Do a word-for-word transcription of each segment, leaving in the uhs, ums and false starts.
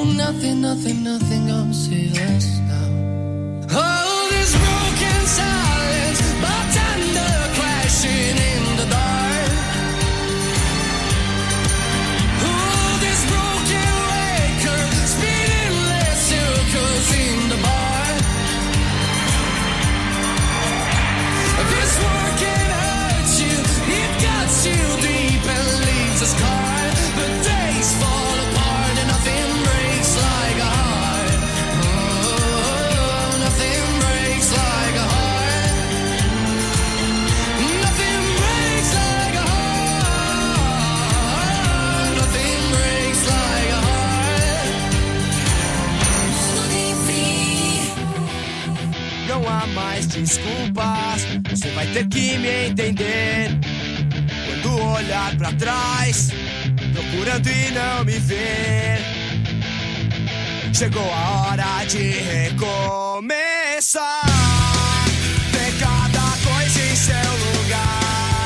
No, nothing, nothing, nothing gonna save us now. Oh, this broken silence, bartender crashing in the dark. Oh, this broken waker spinning less circles in the bar. This work can hurt you, it cuts you deep and leaves a scar. The days fall apart and nothing breaks like a heart. Oh, nothing breaks like a heart. Nothing breaks like a heart. Nothing breaks like a heart. Não há mais desculpas, você vai ter que me entender. Quando olhar pra trás, procurando e não me ver, chegou a hora de recomeçar. Ter cada coisa em seu lugar,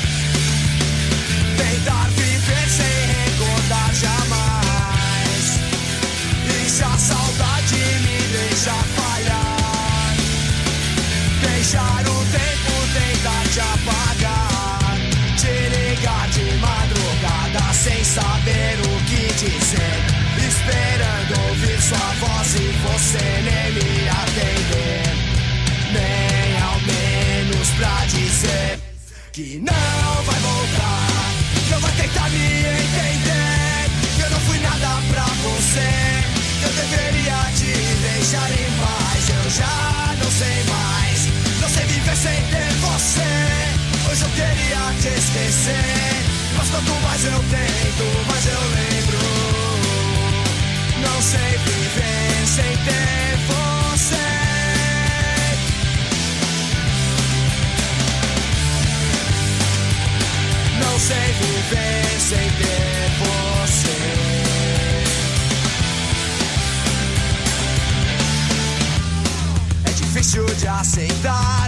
tentar viver sem recordar jamais. E se a saudade me deixa falhar, deixar o tempo tentar te apagar, te ligar de madrugada sem saber o que dizer, esperando ouvir sua voz e você nem me atender, nem ao menos pra dizer que não vai voltar, não vai tentar me entender, que eu não fui nada pra você, que eu deveria te deixar em paz. Eu já não sei mais, não sei viver sem ter você. Hoje eu queria te esquecer, mas quanto mais eu tento, mais eu lembro. Não sei viver sem ter você. Não sei viver sem ter você. É difícil de aceitar,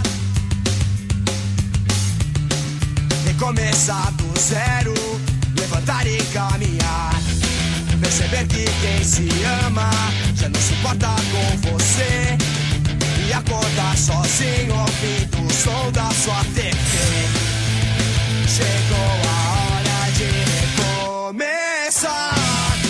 recomeçar do zero, levantar e caminhar, perceber que quem se ama já não se importa com você, e acordar sozinho ouvindo o som da sua T V. Chegou a hora de recomeçar,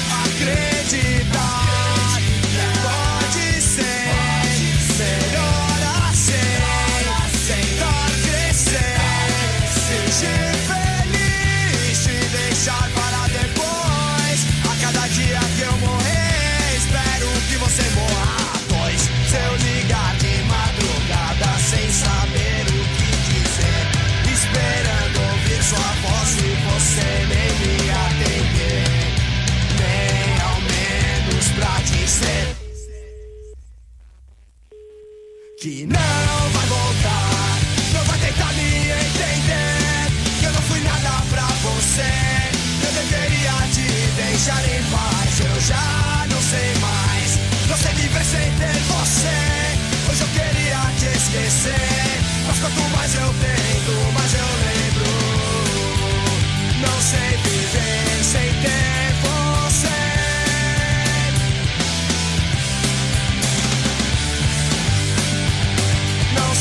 acreditar que pode ser melhor assim, tentar crescer, fingir feliz, te deixar para depois. A cada dia que eu morrer, espero que você morra dois. Se eu ligar de madrugada sem saber o que dizer, esperando ouvir sua voz e você nem me atender, nem ao menos pra dizer que não vai voltar, não vai tentar me entender, que eu não fui nada pra você, eu deveria te deixar em paz. Eu já não sei mais, não sei viver sem ter você. Hoje eu queria te esquecer, mas quanto mais eu tento, mais eu lembro. Não sei viver sem ter você. Não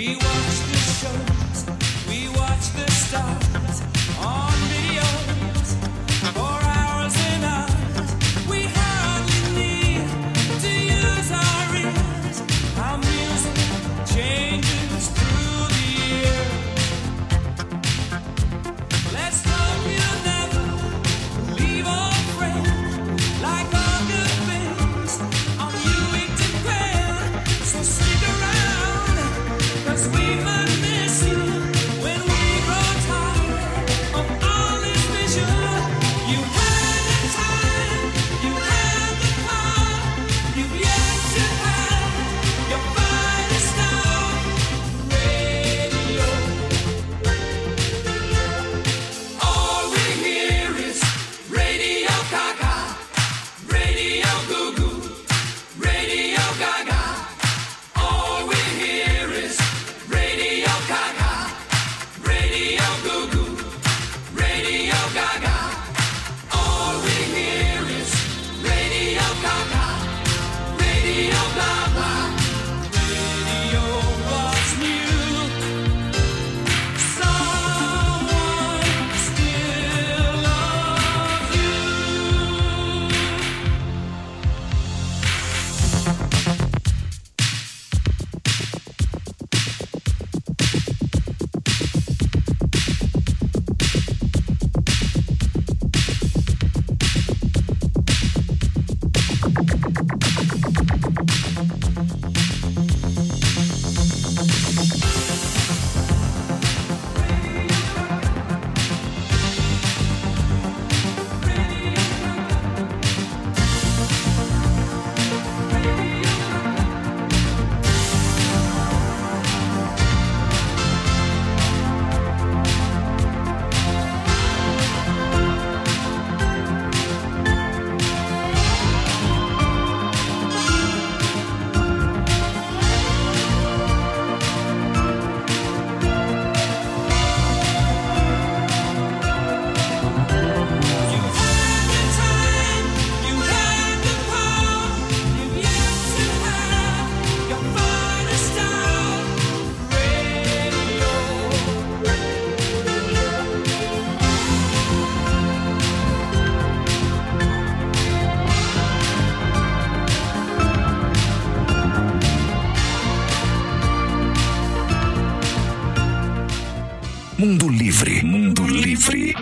Mundo Livre, Mundo Livre.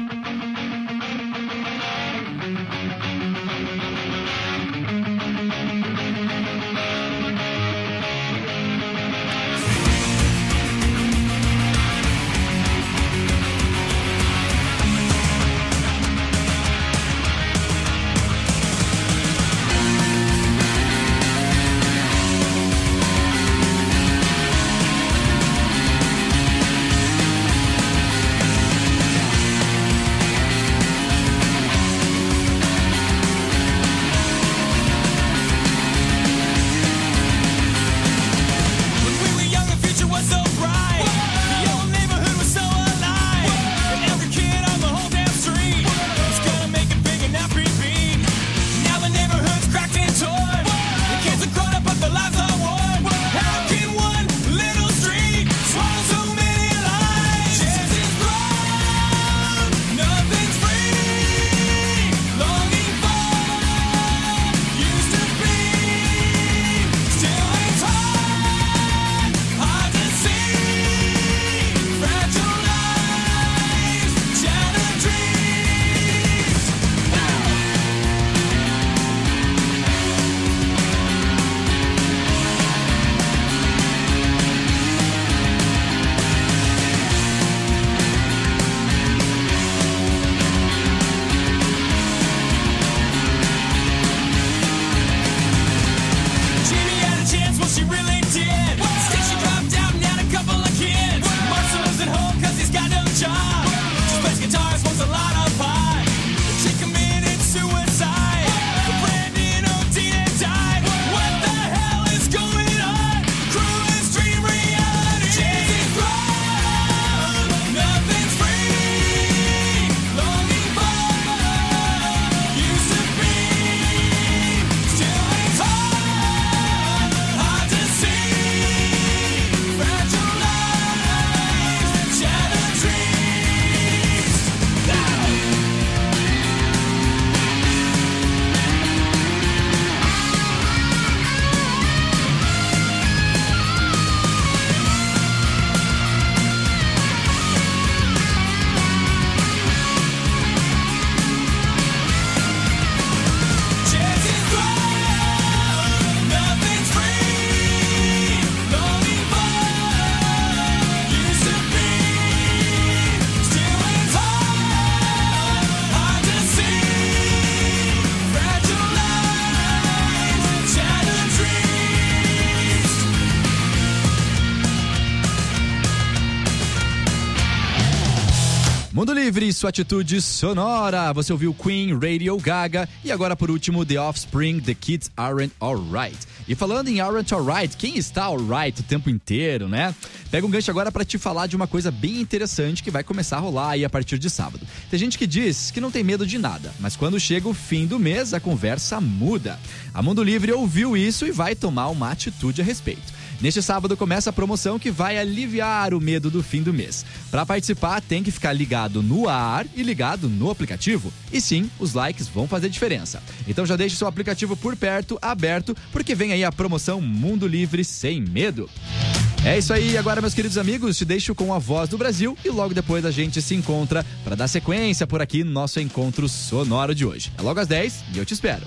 Mundo Livre, sua atitude sonora. Você ouviu Queen, Radio Gaga e agora por último The Offspring, The Kids Aren't Alright. E falando em Aren't Alright, quem está alright o tempo inteiro, né? Pega um gancho agora para te falar de uma coisa bem interessante que vai começar a rolar aí a partir de sábado. Tem gente que diz que não tem medo de nada, mas quando chega o fim do mês a conversa muda. A Mundo Livre ouviu isso e vai tomar uma atitude a respeito. Neste sábado começa a promoção que vai aliviar o medo do fim do mês. Para participar, tem que ficar ligado no ar e ligado no aplicativo. E sim, os likes vão fazer diferença. Então já deixe seu aplicativo por perto, aberto, porque vem aí a promoção Mundo Livre Sem Medo. É isso aí, agora meus queridos amigos, te deixo com a Voz do Brasil e logo depois a gente se encontra para dar sequência por aqui no nosso encontro sonoro de hoje. É logo às dez e eu te espero.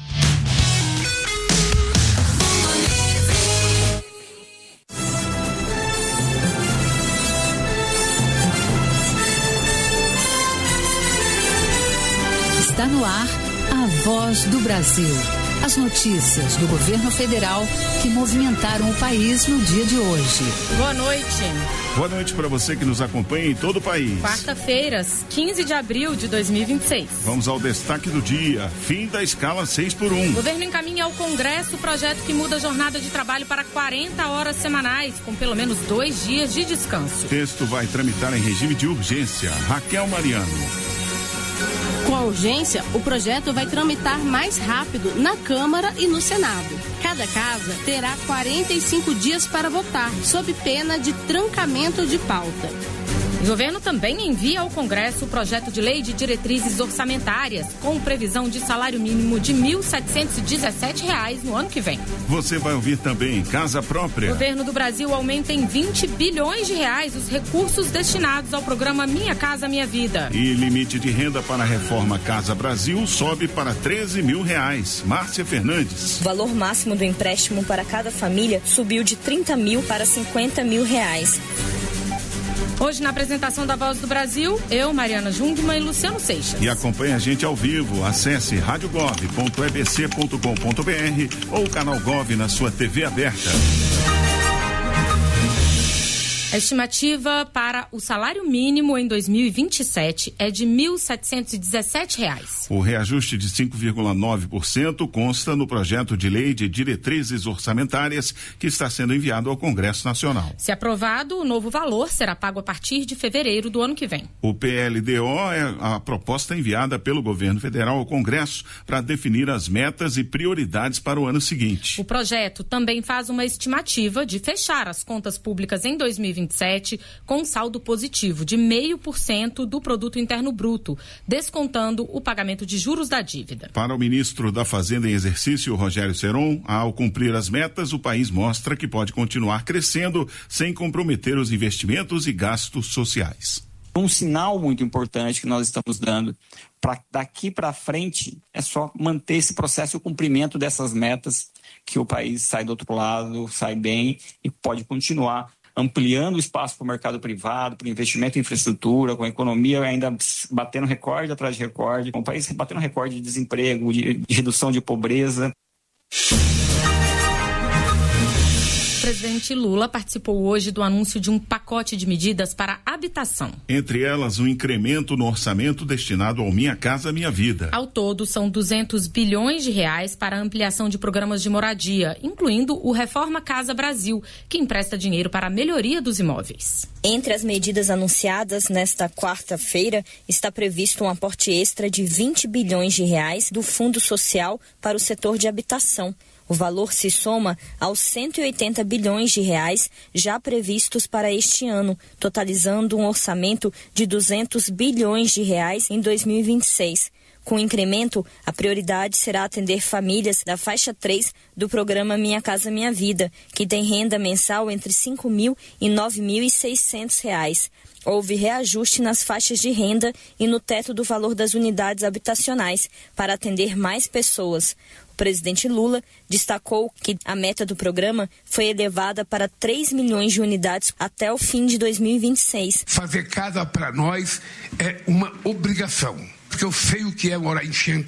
Está no ar a Voz do Brasil. As notícias do governo federal que movimentaram o país no dia de hoje. Boa noite. Boa noite para você que nos acompanha em todo o país. Quarta-feira, quinze de abril de dois mil e vinte e seis. Vamos ao destaque do dia. Fim da escala seis por um. O governo encaminha ao Congresso o projeto que muda a jornada de trabalho para quarenta horas semanais, com pelo menos dois dias de descanso. O texto vai tramitar em regime de urgência. Raquel Mariano. Com a urgência, o projeto vai tramitar mais rápido na Câmara e no Senado. Cada casa terá quarenta e cinco dias para votar, sob pena de trancamento de pauta. O governo também envia ao Congresso o projeto de lei de diretrizes orçamentárias, com previsão de salário mínimo de mil setecentos e dezessete reais no ano que vem. Você vai ouvir também Casa Própria. O governo do Brasil aumenta em vinte bilhões de reais os recursos destinados ao programa Minha Casa Minha Vida. E limite de renda para a reforma Casa Brasil sobe para treze mil reais. Márcia Fernandes. O valor máximo do empréstimo para cada família subiu de trinta mil para cinquenta mil reais. Hoje, na apresentação da Voz do Brasil, eu, Mariana Jungmann e Luciano Seixas. E acompanhe a gente ao vivo. Acesse rádio gov ponto e b c ponto com ponto b r ou o canal Gov na sua T V aberta. A estimativa para o salário mínimo em dois mil e vinte e sete é de mil setecentos e dezessete reais. O reajuste de cinco vírgula nove por cento consta no projeto de lei de diretrizes orçamentárias que está sendo enviado ao Congresso Nacional. Se aprovado, o novo valor será pago a partir de fevereiro do ano que vem. O P L D O é a proposta enviada pelo governo federal ao Congresso para definir as metas e prioridades para o ano seguinte. O projeto também faz uma estimativa de fechar as contas públicas em dois mil e vinte e sete com saldo positivo de zero vírgula cinco por cento do produto interno bruto, descontando o pagamento de juros da dívida. Para o ministro da Fazenda em exercício, Rogério Seron, ao cumprir as metas, o país mostra que pode continuar crescendo sem comprometer os investimentos e gastos sociais. Um sinal muito importante que nós estamos dando para daqui para frente é só manter esse processo e o cumprimento dessas metas, que o país sai do outro lado, sai bem e pode continuar ampliando o espaço para o mercado privado, para o investimento em infraestrutura, com a economia ainda batendo recorde atrás de recorde, com o país batendo recorde de desemprego, de, de redução de pobreza. O presidente Lula participou hoje do anúncio de um pacote de medidas para a habitação. Entre elas, um incremento no orçamento destinado ao Minha Casa Minha Vida. Ao todo, são duzentos bilhões de reais para a ampliação de programas de moradia, incluindo o Reforma Casa Brasil, que empresta dinheiro para a melhoria dos imóveis. Entre as medidas anunciadas nesta quarta-feira, está previsto um aporte extra de vinte bilhões de reais do Fundo Social para o setor de habitação. O valor se soma aos cento e oitenta bilhões de reais já previstos para este ano, totalizando um orçamento de duzentos bilhões de reais em dois mil e vinte e seis. Com o incremento, a prioridade será atender famílias da faixa três do programa Minha Casa Minha Vida, que tem renda mensal entre cinco mil e nove mil e seiscentos reais. Houve reajuste nas faixas de renda e no teto do valor das unidades habitacionais para atender mais pessoas. O presidente Lula destacou que a meta do programa foi elevada para três milhões de unidades até o fim de dois mil e vinte e seis. Fazer casa para nós é uma obrigação, porque eu sei o que é morar em enchente,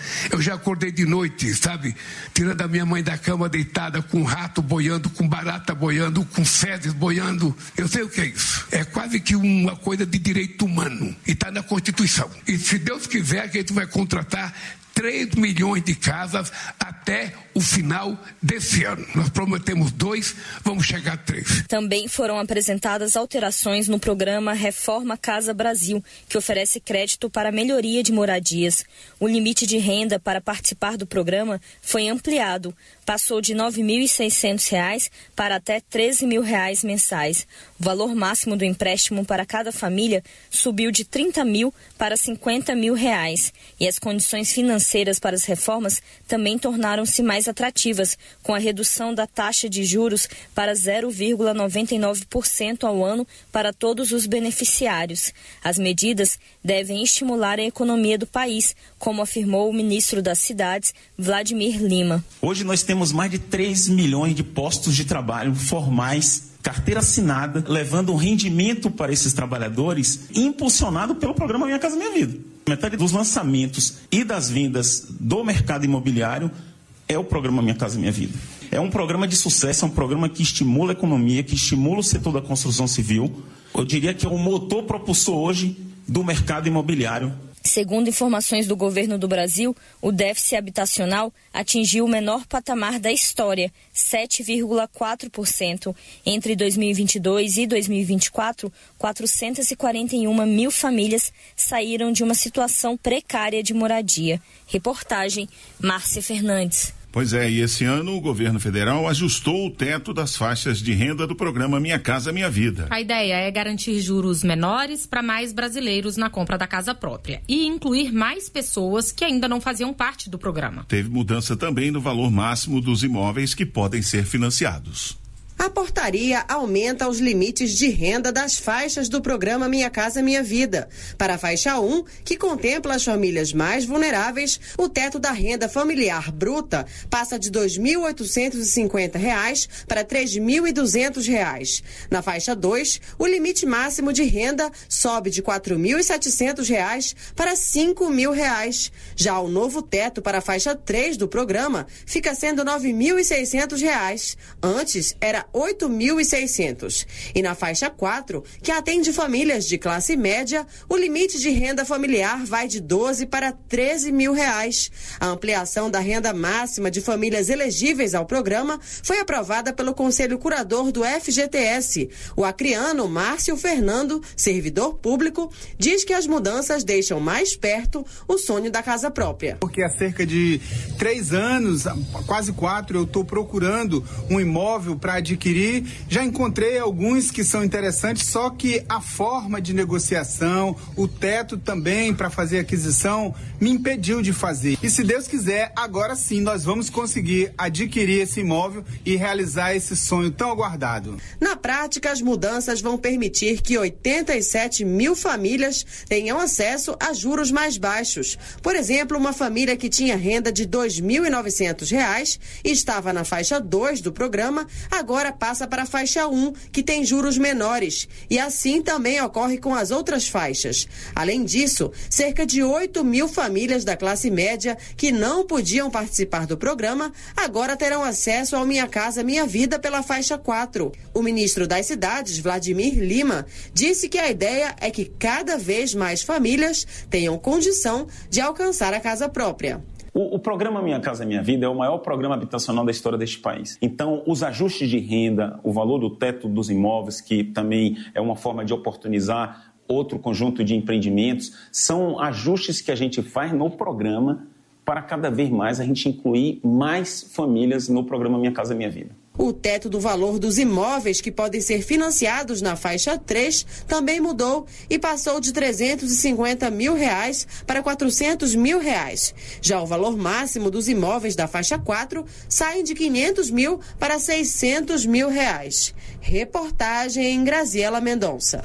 Eu já acordei de noite, sabe? Tirando a minha mãe da cama deitada, com rato boiando, com barata boiando, com fezes boiando. Eu sei o que é isso. É quase que uma coisa de direito humano. E está na Constituição. E se Deus quiser, a gente vai contratar três milhões de casas até o final desse ano. Nós prometemos dois, vamos chegar a três. Também foram apresentadas alterações no programa Reforma Casa Brasil, que oferece crédito para melhoria de moradias. O limite de renda para participar do programa foi ampliado. Passou de nove mil e seiscentos reais para até treze mil reais mensais. O valor máximo do empréstimo para cada família subiu de trinta mil para cinquenta mil reais. E as condições financeiras para as reformas também tornaram-se mais atrativas, com a redução da taxa de juros para zero vírgula noventa e nove por cento ao ano para todos os beneficiários. As medidas devem estimular a economia do país, como afirmou o ministro das Cidades, Vladimir Lima. Hoje nós temos mais de três milhões de postos de trabalho formais, carteira assinada, levando um rendimento para esses trabalhadores, impulsionado pelo programa Minha Casa Minha Vida. Metade dos lançamentos e das vendas do mercado imobiliário é o programa Minha Casa Minha Vida. É um programa de sucesso, é um programa que estimula a economia, que estimula o setor da construção civil. Eu diria que é o motor propulsor hoje do mercado imobiliário. Segundo informações do governo do Brasil, o déficit habitacional atingiu o menor patamar da história, sete vírgula quatro por cento. Entre dois mil e vinte e dois e dois mil e vinte e quatro, quatrocentas e quarenta e uma mil famílias saíram de uma situação precária de moradia. Reportagem, Márcia Fernandes. Pois é, e esse ano o governo federal ajustou o teto das faixas de renda do programa Minha Casa Minha Vida. A ideia é garantir juros menores para mais brasileiros na compra da casa própria e incluir mais pessoas que ainda não faziam parte do programa. Teve mudança também no valor máximo dos imóveis que podem ser financiados. A portaria aumenta os limites de renda das faixas do programa Minha Casa Minha Vida. Para a faixa um, que contempla as famílias mais vulneráveis, o teto da renda familiar bruta passa de dois mil oitocentos e cinquenta reais para três mil e duzentos reais. Na faixa dois, o limite máximo de renda sobe de quatro mil e setecentos reais para cinco mil reais. Já o novo teto para a faixa três do programa fica sendo nove mil e seiscentos reais. Antes era oito mil e seiscentos. E na faixa quatro, que atende famílias de classe média, o limite de renda familiar vai de doze para treze mil reais. A ampliação da renda máxima de famílias elegíveis ao programa foi aprovada pelo Conselho Curador do F G T S. O acriano Márcio Fernando, servidor público, diz que as mudanças deixam mais perto o sonho da casa própria. Porque há cerca de três anos, quase quatro, eu estou procurando um imóvel para adquirir. Já encontrei alguns que são interessantes, só que a forma de negociação, o teto também para fazer aquisição, me impediu de fazer. E se Deus quiser, agora sim nós vamos conseguir adquirir esse imóvel e realizar esse sonho tão aguardado. Na prática, as mudanças vão permitir que oitenta e sete mil famílias tenham acesso a juros mais baixos. Por exemplo, uma família que tinha renda de dois mil e novecentos reais e estava na faixa dois do programa, agora passa para a faixa um, que tem juros menores. E assim também ocorre com as outras faixas. Além disso, cerca de oito mil famílias da classe média que não podiam participar do programa, agora terão acesso ao Minha Casa Minha Vida pela faixa quatro. O ministro das Cidades, Vladimir Lima, disse que a ideia é que cada vez mais famílias tenham condição de alcançar a casa própria. O, o programa Minha Casa Minha Vida é o maior programa habitacional da história deste país. Então, os ajustes de renda, o valor do teto dos imóveis, que também é uma forma de oportunizar outro conjunto de empreendimentos, são ajustes que a gente faz no programa para cada vez mais a gente incluir mais famílias no programa Minha Casa Minha Vida. O teto do valor dos imóveis que podem ser financiados na faixa três também mudou e passou de trezentos e cinquenta mil reais para quatrocentos mil reais. Já o valor máximo dos imóveis da faixa quatro sai de quinhentos mil para seiscentos mil reais. Reportagem Graziela Mendonça.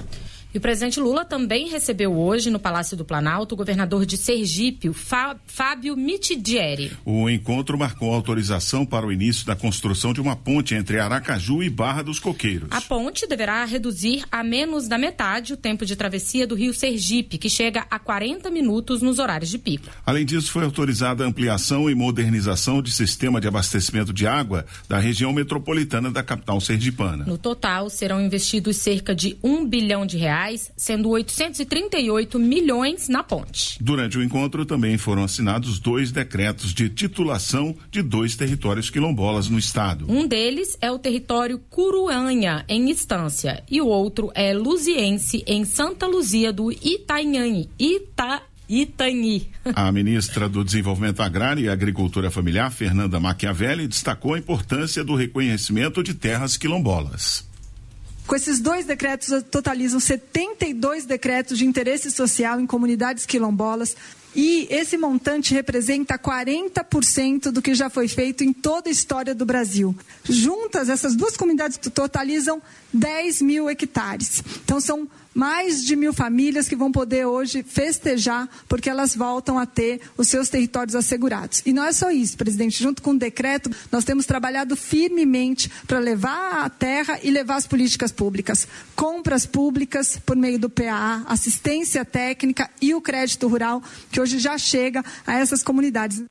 E o presidente Lula também recebeu hoje, no Palácio do Planalto, o governador de Sergipe, o Fá, Fábio Mitidieri. O encontro marcou autorização para o início da construção de uma ponte entre Aracaju e Barra dos Coqueiros. A ponte deverá reduzir a menos da metade o tempo de travessia do rio Sergipe, que chega a quarenta minutos nos horários de pico. Além disso, foi autorizada a ampliação e modernização de sistema de abastecimento de água da região metropolitana da capital sergipana. No total, serão investidos cerca de um bilhão de reais, sendo oitocentos e trinta e oito milhões na ponte. Durante o encontro também foram assinados dois decretos de titulação de dois territórios quilombolas no estado. Um deles é o território Curuanha, em Estância, e o outro é Luziense, em Santa Luzia do Itanhanha. Ita... Itanhi. A ministra do Desenvolvimento Agrário e Agricultura Familiar, Fernanda Machiavelli, destacou a importância do reconhecimento de terras quilombolas. Com esses dois decretos, totalizam setenta e dois decretos de interesse social em comunidades quilombolas, e esse montante representa quarenta por cento do que já foi feito em toda a história do Brasil. Juntas, essas duas comunidades totalizam dez mil hectares. Então, são mais de mil famílias que vão poder hoje festejar, porque elas voltam a ter os seus territórios assegurados. E não é só isso, presidente. Junto com o decreto, nós temos trabalhado firmemente para levar a terra e levar as políticas públicas. Compras públicas por meio do P A A, assistência técnica e o crédito rural, que hoje já chega a essas comunidades.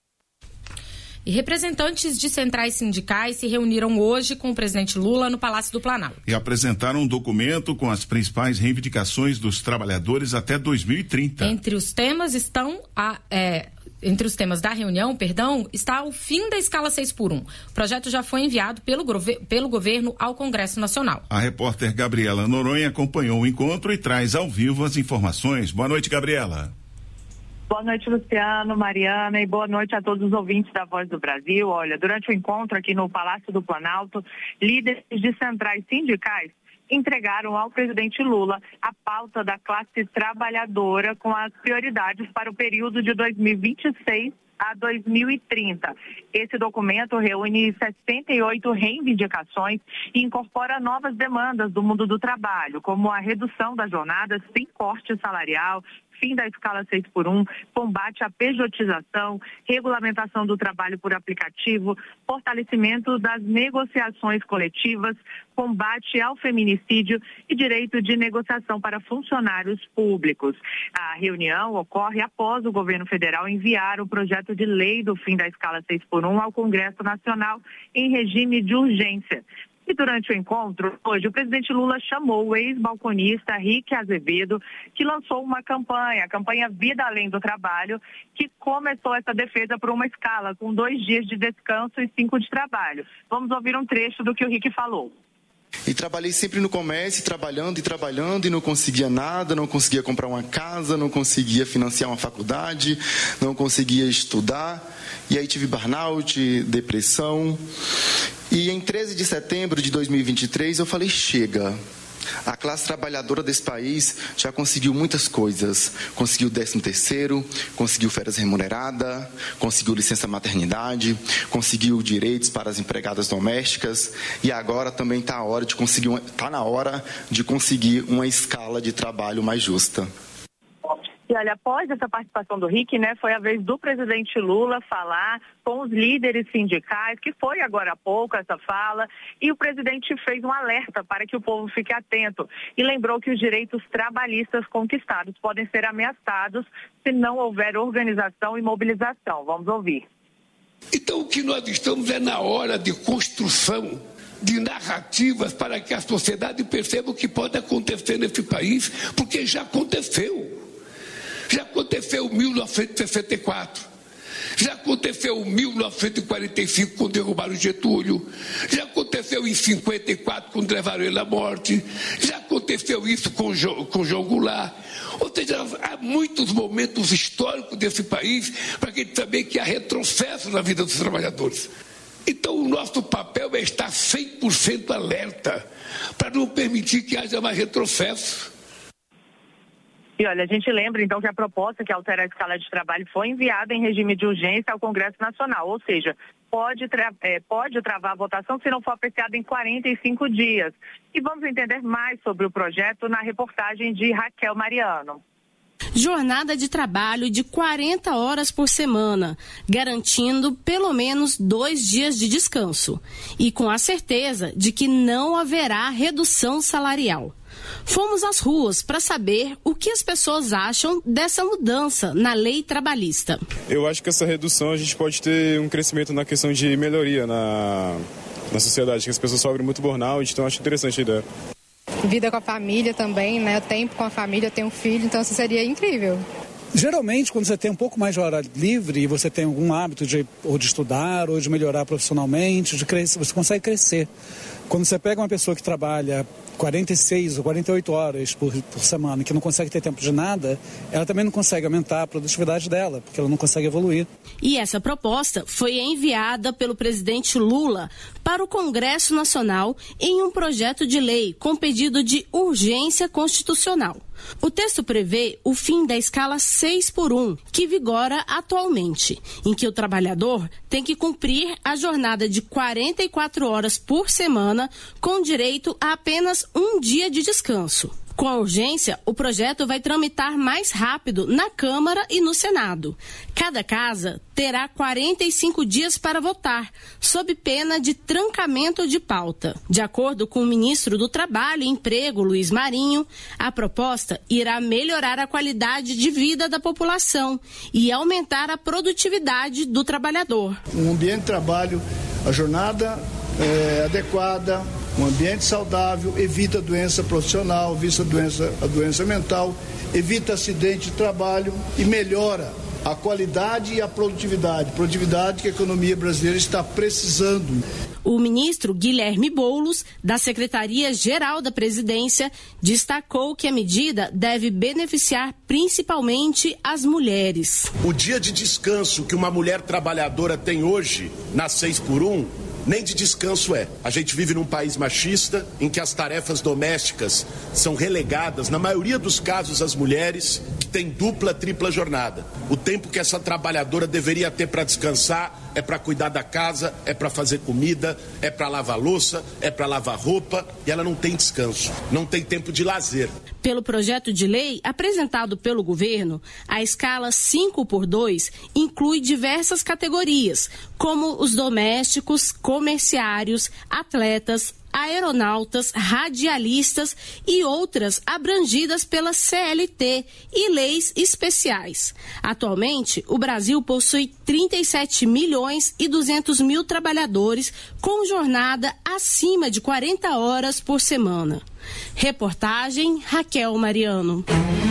E representantes de centrais sindicais se reuniram hoje com o presidente Lula no Palácio do Planalto. E apresentaram um documento com as principais reivindicações dos trabalhadores até dois mil e trinta. Entre os temas estão a, é, entre os temas da reunião, perdão, está o fim da escala seis por um. O projeto já foi enviado pelo, pelo governo ao Congresso Nacional. A repórter Gabriela Noronha acompanhou o encontro e traz ao vivo as informações. Boa noite, Gabriela. Boa noite, Luciano, Mariana, e boa noite a todos os ouvintes da Voz do Brasil. Olha, durante o encontro aqui no Palácio do Planalto, líderes de centrais sindicais entregaram ao presidente Lula a pauta da classe trabalhadora com as prioridades para o período de dois mil e vinte e seis a dois mil e trinta. Esse documento reúne sessenta e oito reivindicações e incorpora novas demandas do mundo do trabalho, como a redução das jornadas sem corte salarial, fim da escala seis por um, combate à pejotização, regulamentação do trabalho por aplicativo, fortalecimento das negociações coletivas, combate ao feminicídio e direito de negociação para funcionários públicos. A reunião ocorre após o governo federal enviar o projeto de lei do fim da escala seis por um ao Congresso Nacional em regime de urgência. E durante o encontro, hoje, o presidente Lula chamou o ex-balconista Rick Azevedo, que lançou uma campanha, a campanha Vida Além do Trabalho, que começou essa defesa por uma escala, com dois dias de descanso e cinco de trabalho. Vamos ouvir um trecho do que o Rick falou. E trabalhei sempre no comércio, trabalhando e trabalhando e não conseguia nada, não conseguia comprar uma casa, não conseguia financiar uma faculdade, não conseguia estudar. E aí tive burnout, depressão. E em treze de setembro de dois mil e vinte e três eu falei, chega. A classe trabalhadora desse país já conseguiu muitas coisas. Conseguiu décimo terceiro, conseguiu férias remuneradas, conseguiu licença maternidade, conseguiu direitos para as empregadas domésticas e agora também está a hora de conseguir uma, tá na hora de conseguir uma escala de trabalho mais justa. E olha, após essa participação do Rick, né, foi a vez do presidente Lula falar com os líderes sindicais, que foi agora há pouco essa fala, e o presidente fez um alerta para que o povo fique atento e lembrou que os direitos trabalhistas conquistados podem ser ameaçados se não houver organização e mobilização. Vamos ouvir. Então, o que nós estamos é na hora de construção de narrativas para que a sociedade perceba o que pode acontecer nesse país, porque já aconteceu. Já aconteceu em mil novecentos e sessenta e quatro, já aconteceu em mil novecentos e quarenta e cinco, quando derrubaram Getúlio, já aconteceu em cinquenta e quatro, quando levaram ele à morte, já aconteceu isso com João, com João Goulart. Ou seja, há muitos momentos históricos desse país para que a gente saber que há retrocesso na vida dos trabalhadores. Então, o nosso papel é estar cem por cento alerta para não permitir que haja mais retrocesso. E olha, a gente lembra então que a proposta que altera a escala de trabalho foi enviada em regime de urgência ao Congresso Nacional, ou seja, pode, tra é, pode travar a votação se não for apreciada em quarenta e cinco dias. E vamos entender mais sobre o projeto na reportagem de Raquel Mariano. Jornada de trabalho de quarenta horas por semana, garantindo pelo menos dois dias de descanso e com a certeza de que não haverá redução salarial. Fomos às ruas para saber o que as pessoas acham dessa mudança na lei trabalhista. Eu acho que essa redução a gente pode ter um crescimento na questão de melhoria na, na sociedade, que as pessoas sofrem muito burnout, então acho interessante a ideia. Vida com a família também, né? Tempo com a família, ter um filho, então isso seria incrível. Geralmente, quando você tem um pouco mais de hora livre e você tem algum hábito de, ou de estudar ou de melhorar profissionalmente, de crescer, você consegue crescer. Quando você pega uma pessoa que trabalha quarenta e seis ou quarenta e oito horas por, por semana, que não consegue ter tempo de nada, ela também não consegue aumentar a produtividade dela, porque ela não consegue evoluir. E essa proposta foi enviada pelo presidente Lula para o Congresso Nacional em um projeto de lei com pedido de urgência constitucional. O texto prevê o fim da escala seis por um, que vigora atualmente, em que o trabalhador tem que cumprir a jornada de quarenta e quatro horas por semana, com direito a apenas um dia de descanso. Com a urgência, o projeto vai tramitar mais rápido na Câmara e no Senado. Cada casa terá quarenta e cinco dias para votar, sob pena de trancamento de pauta. De acordo com o ministro do Trabalho e Emprego, Luiz Marinho, a proposta irá melhorar a qualidade de vida da população e aumentar a produtividade do trabalhador. Um ambiente de trabalho, a jornada é, adequada, um ambiente saudável, evita doença profissional, evita doença, a doença mental, evita acidente de trabalho e melhora a qualidade e a produtividade. Produtividade que a economia brasileira está precisando. O ministro Guilherme Boulos, da Secretaria-Geral da Presidência, destacou que a medida deve beneficiar principalmente as mulheres. O dia de descanso que uma mulher trabalhadora tem hoje, na seis por um, nem de descanso é. A gente vive num país machista, em que as tarefas domésticas são relegadas, na maioria dos casos, às mulheres, que têm dupla, tripla jornada. O tempo que essa trabalhadora deveria ter para descansar é para cuidar da casa, é para fazer comida, é para lavar louça, é para lavar roupa, e ela não tem descanso, não tem tempo de lazer. Pelo projeto de lei apresentado pelo governo, a escala cinco por dois inclui diversas categorias, como os domésticos, comerciários, atletas, aeronautas, radialistas e outras abrangidas pela C L T e leis especiais. Atualmente, o Brasil possui trinta e sete milhões e duzentos mil trabalhadores com jornada acima de quarenta horas por semana. Reportagem Raquel Mariano.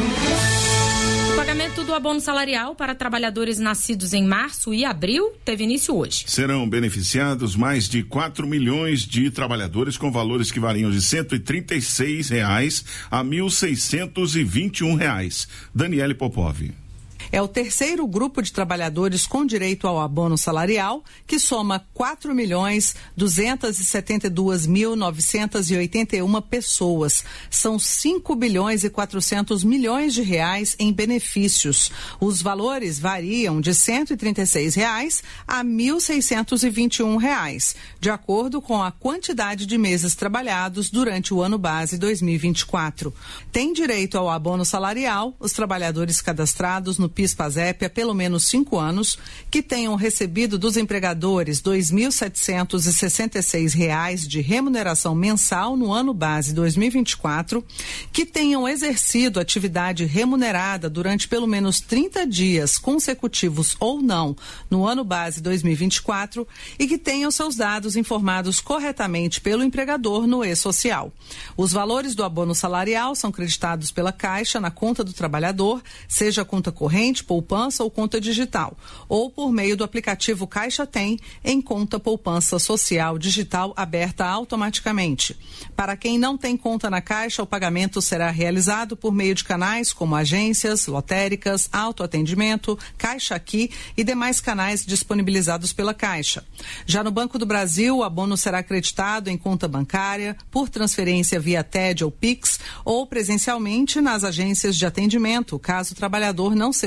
O pagamento do abono salarial para trabalhadores nascidos em março e abril teve início hoje. Serão beneficiados mais de quatro milhões de trabalhadores com valores que variam de cento e trinta e seis reais a mil seiscentos e vinte e um reais. Daniele Popov. É o terceiro grupo de trabalhadores com direito ao abono salarial, que soma quatro milhões duzentos e setenta e dois mil novecentos e oitenta e uma pessoas. São cinco bilhões e quatrocentos milhões de reais em benefícios. Os valores variam de cento e trinta e seis reais a mil seiscentos e vinte e um reais, de acordo com a quantidade de meses trabalhados durante o ano base dois mil e vinte e quatro. Tem direito ao abono salarial os trabalhadores cadastrados no PIS/PASEP há pelo menos cinco anos, que tenham recebido dos empregadores dois mil setecentos e sessenta e seis reais de remuneração mensal no ano base dois mil e vinte e quatro, que tenham exercido atividade remunerada durante pelo menos trinta dias consecutivos ou não no ano base dois mil e vinte e quatro e que tenham seus dados informados corretamente pelo empregador no e-social. Os valores do abono salarial são creditados pela Caixa na conta do trabalhador, seja conta corrente, poupança ou conta digital, ou por meio do aplicativo Caixa Tem, em conta poupança social digital aberta automaticamente. Para quem não tem conta na Caixa, o pagamento será realizado por meio de canais como agências, lotéricas, autoatendimento, Caixa Aqui e demais canais disponibilizados pela Caixa. Já no Banco do Brasil, o abono será acreditado em conta bancária, por transferência via T E D ou Pix, ou presencialmente nas agências de atendimento, caso o trabalhador não seja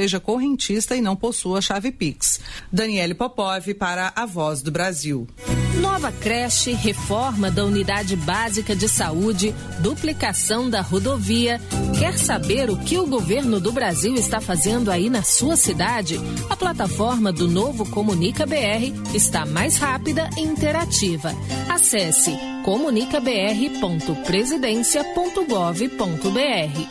seja correntista e não possua chave Pix. Daniele Popov para a Voz do Brasil. Nova creche, reforma da unidade básica de saúde, duplicação da rodovia. Quer saber o que o governo do Brasil está fazendo aí na sua cidade? A plataforma do Novo Comunica B R está mais rápida e interativa. Acesse comunica b r ponto presidencia ponto gov ponto b r.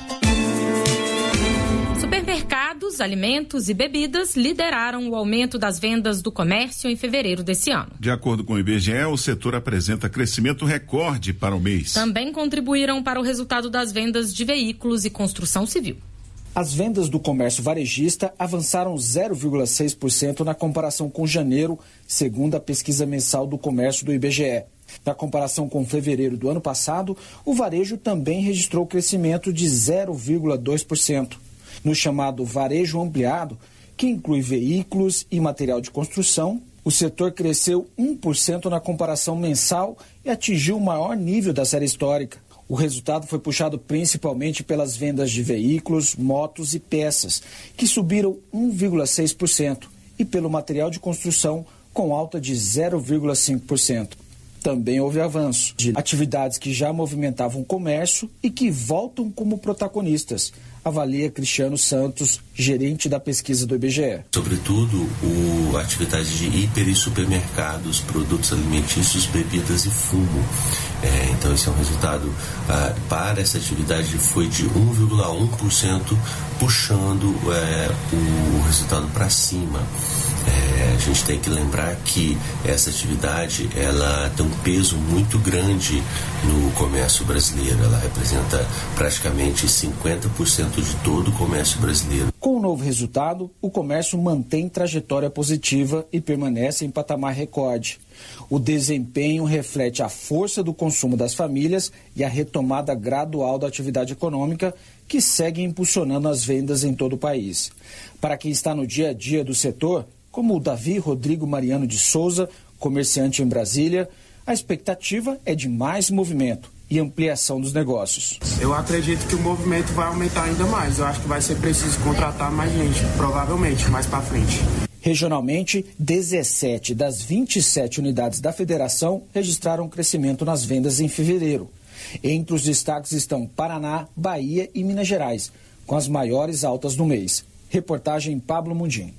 Supermercados, alimentos e bebidas lideraram o aumento das vendas do comércio em fevereiro desse ano. De acordo com o I B G E, o setor apresenta crescimento recorde para o mês. Também contribuíram para o resultado das vendas de veículos e construção civil. As vendas do comércio varejista avançaram zero vírgula seis por cento na comparação com janeiro, segundo a pesquisa mensal do comércio do I B G E. Na comparação com fevereiro do ano passado, o varejo também registrou crescimento de zero vírgula dois por cento. No chamado varejo ampliado, que inclui veículos e material de construção, o setor cresceu um por cento na comparação mensal e atingiu o maior nível da série histórica. O resultado foi puxado principalmente pelas vendas de veículos, motos e peças, que subiram um vírgula seis por cento, e pelo material de construção, com alta de zero vírgula cinco por cento. Também houve avanço de atividades que já movimentavam o comércio e que voltam como protagonistas, avalia Cristiano Santos, gerente da pesquisa do I B G E. Sobretudo, o, a atividade de hiper e supermercados, produtos alimentícios, bebidas e fumo. É, então, esse é um resultado, ah, para essa atividade foi de um vírgula um por cento, puxando é, o resultado para cima. É, a gente tem que lembrar que essa atividade ela tem um peso muito grande no comércio brasileiro. Ela representa praticamente cinquenta por cento de todo o comércio brasileiro. Com o novo resultado, o comércio mantém trajetória positiva e permanece em patamar recorde. O desempenho reflete a força do consumo das famílias e a retomada gradual da atividade econômica, que segue impulsionando as vendas em todo o país. Para quem está no dia a dia do setor, como o Davi Rodrigo Mariano de Souza, comerciante em Brasília, a expectativa é de mais movimento e ampliação dos negócios. Eu acredito que o movimento vai aumentar ainda mais. Eu acho que vai ser preciso contratar mais gente, provavelmente, mais para frente. Regionalmente, dezessete das vinte e sete unidades da federação registraram crescimento nas vendas em fevereiro. Entre os destaques estão Paraná, Bahia e Minas Gerais, com as maiores altas do mês. Reportagem Pablo Mundim.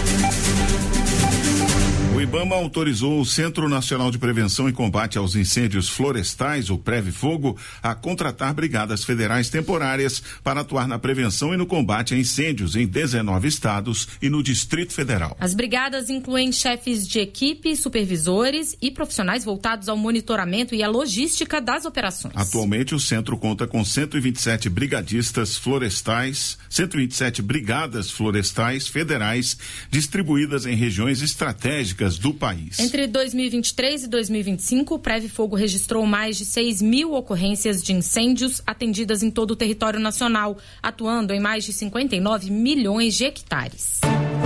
O IBAMA autorizou o Centro Nacional de Prevenção e Combate aos Incêndios Florestais, o PREVE-Fogo, a contratar brigadas federais temporárias para atuar na prevenção e no combate a incêndios em dezenove estados e no Distrito Federal. As brigadas incluem chefes de equipe, supervisores e profissionais voltados ao monitoramento e à logística das operações. Atualmente, o centro conta com cento e vinte e sete brigadistas florestais, cento e vinte e sete brigadas florestais federais distribuídas em regiões estratégicas do país. Entre dois mil e vinte e três e dois mil e vinte e cinco, o PREVE-Fogo registrou mais de seis mil ocorrências de incêndios atendidas em todo o território nacional, atuando em mais de cinquenta e nove milhões de hectares.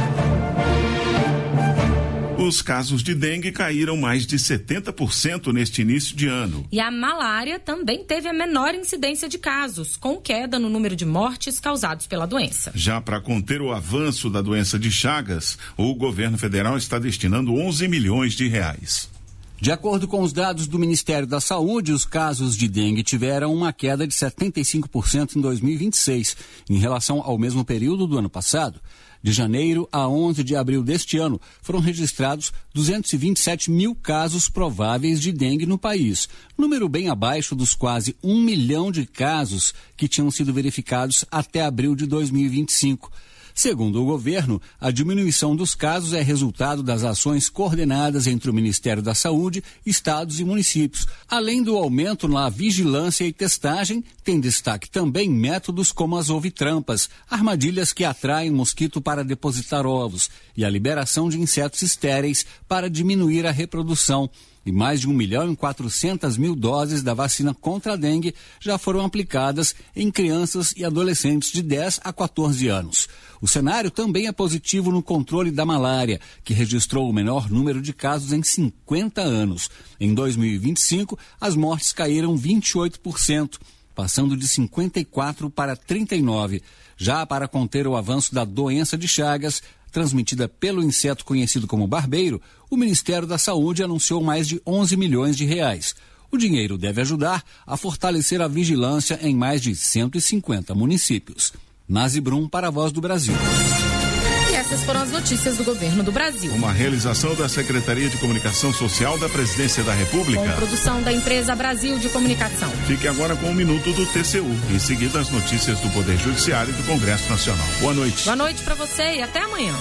Os casos de dengue caíram mais de setenta por cento neste início de ano. E a malária também teve a menor incidência de casos, com queda no número de mortes causados pela doença. Já para conter o avanço da doença de Chagas, o governo federal está destinando onze milhões de reais. De acordo com os dados do Ministério da Saúde, os casos de dengue tiveram uma queda de setenta e cinco por cento em dois mil e vinte e seis, em relação ao mesmo período do ano passado. De janeiro a onze de abril deste ano, foram registrados duzentos e vinte e sete mil casos prováveis de dengue no país, número bem abaixo dos quase um milhão de casos que tinham sido verificados até abril de dois mil e vinte e cinco. Segundo o governo, a diminuição dos casos é resultado das ações coordenadas entre o Ministério da Saúde, estados e municípios. Além do aumento na vigilância e testagem, tem destaque também métodos como as ovitrampas, armadilhas que atraem mosquito para depositar ovos, e a liberação de insetos estéreis para diminuir a reprodução. E mais de um milhão e quatrocentas mil doses da vacina contra a dengue já foram aplicadas em crianças e adolescentes de dez a quatorze anos. O cenário também é positivo no controle da malária, que registrou o menor número de casos em cinquenta anos. Em dois mil e vinte e cinco, as mortes caíram vinte e oito por cento. passando de cinquenta e quatro para trinta e nove. Já para conter o avanço da doença de Chagas, transmitida pelo inseto conhecido como barbeiro, o Ministério da Saúde anunciou mais de onze milhões de reais. O dinheiro deve ajudar a fortalecer a vigilância em mais de cento e cinquenta municípios. Nazi Brum para a Voz do Brasil. E essas foram as notícias do Governo do Brasil. Uma realização da Secretaria de Comunicação Social da Presidência da República. Com produção da Empresa Brasil de Comunicação. Fique agora com o Minuto do T C U. Em seguida, as notícias do Poder Judiciário e do Congresso Nacional. Boa noite. Boa noite para você e até amanhã.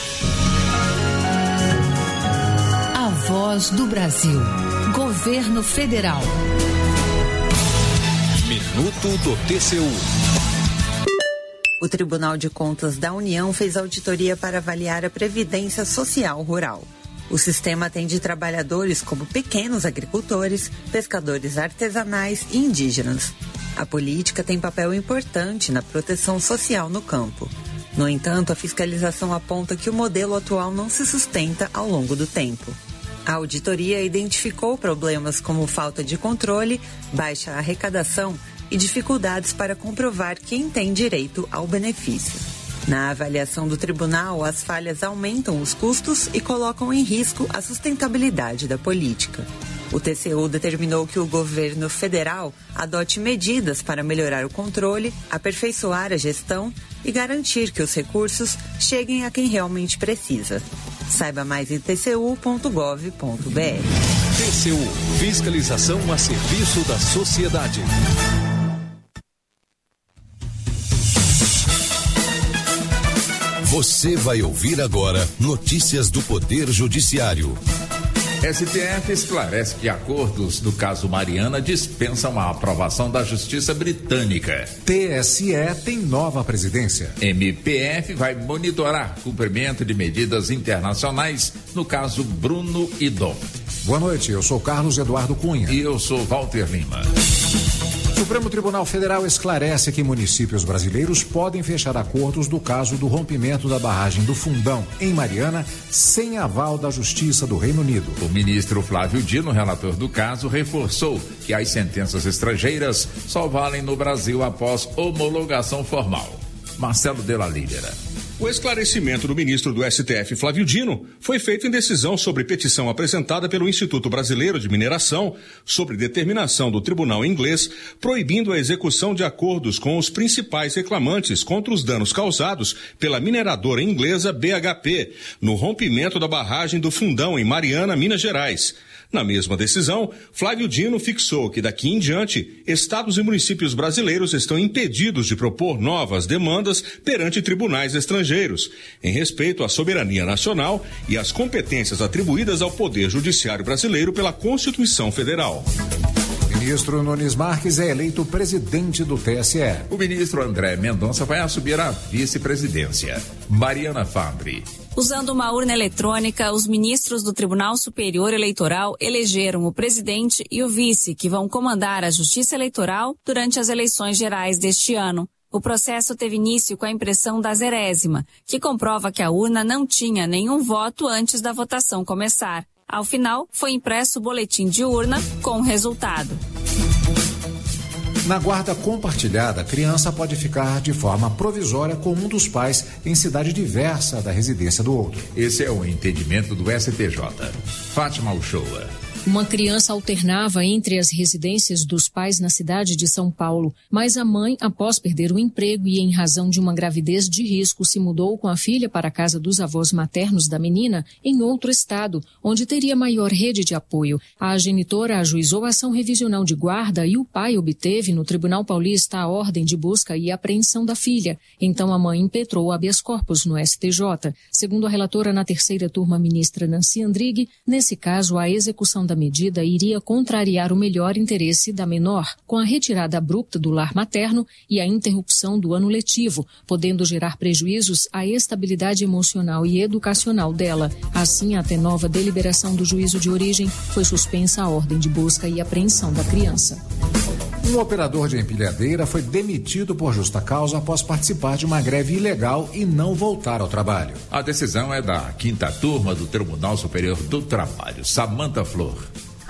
A Voz do Brasil. Governo Federal. Minuto do T C U. O Tribunal de Contas da União fez auditoria para avaliar a Previdência Social Rural. O sistema atende trabalhadores como pequenos agricultores, pescadores artesanais e indígenas. A política tem papel importante na proteção social no campo. No entanto, a fiscalização aponta que o modelo atual não se sustenta ao longo do tempo. A auditoria identificou problemas como falta de controle, baixa arrecadação e dificuldades para comprovar quem tem direito ao benefício. Na avaliação do tribunal, as falhas aumentam os custos e colocam em risco a sustentabilidade da política. O T C U determinou que o governo federal adote medidas para melhorar o controle, aperfeiçoar a gestão e garantir que os recursos cheguem a quem realmente precisa. Saiba mais em t c u ponto gov ponto b r. T C U, fiscalização a serviço da sociedade. Você vai ouvir agora notícias do Poder Judiciário. S T F esclarece que acordos do caso Mariana dispensam a aprovação da Justiça Britânica. T S E tem nova presidência. M P F vai monitorar cumprimento de medidas internacionais no caso Bruno e Dom. Boa noite, eu sou Carlos Eduardo Cunha. E eu sou Walter Lima. O Supremo Tribunal Federal esclarece que municípios brasileiros podem fechar acordos do caso do rompimento da barragem do Fundão, em Mariana, sem aval da Justiça do Reino Unido. O ministro Flávio Dino, relator do caso, reforçou que as sentenças estrangeiras só valem no Brasil após homologação formal. Marcelo Della Lídera. O esclarecimento do ministro do S T F, Flávio Dino, foi feito em decisão sobre petição apresentada pelo Instituto Brasileiro de Mineração sobre determinação do tribunal inglês proibindo a execução de acordos com os principais reclamantes contra os danos causados pela mineradora inglesa B H P no rompimento da barragem do Fundão em Mariana, Minas Gerais. Na mesma decisão, Flávio Dino fixou que daqui em diante, estados e municípios brasileiros estão impedidos de propor novas demandas perante tribunais estrangeiros, em respeito à soberania nacional e às competências atribuídas ao Poder Judiciário brasileiro pela Constituição Federal. O ministro Nunes Marques é eleito presidente do T S E. O ministro André Mendonça vai assumir a vice-presidência. Mariana Fabre. Usando uma urna eletrônica, os ministros do Tribunal Superior Eleitoral elegeram o presidente e o vice, que vão comandar a Justiça Eleitoral durante as eleições gerais deste ano. O processo teve início com a impressão da zerésima, que comprova que a urna não tinha nenhum voto antes da votação começar. Ao final, foi impresso o boletim de urna com o resultado. Na guarda compartilhada, a criança pode ficar de forma provisória com um dos pais em cidade diversa da residência do outro. Esse é o entendimento do S T J. Fátima Uchoa. Uma criança alternava entre as residências dos pais na cidade de São Paulo, mas a mãe, após perder o emprego e em razão de uma gravidez de risco, se mudou com a filha para a casa dos avós maternos da menina em outro estado, onde teria maior rede de apoio. A genitora ajuizou a ação revisional de guarda e o pai obteve no Tribunal Paulista a ordem de busca e apreensão da filha. Então a mãe impetrou o habeas corpus no S T J. Segundo a relatora na terceira turma, ministra Nancy Andrighi, nesse caso a execução da medida iria contrariar o melhor interesse da menor, com a retirada abrupta do lar materno e a interrupção do ano letivo, podendo gerar prejuízos à estabilidade emocional e educacional dela. Assim, até nova deliberação do juízo de origem, foi suspensa a ordem de busca e apreensão da criança. Um operador de empilhadeira foi demitido por justa causa após participar de uma greve ilegal e não voltar ao trabalho. A decisão é da quinta turma do Tribunal Superior do Trabalho. Samanta Flor.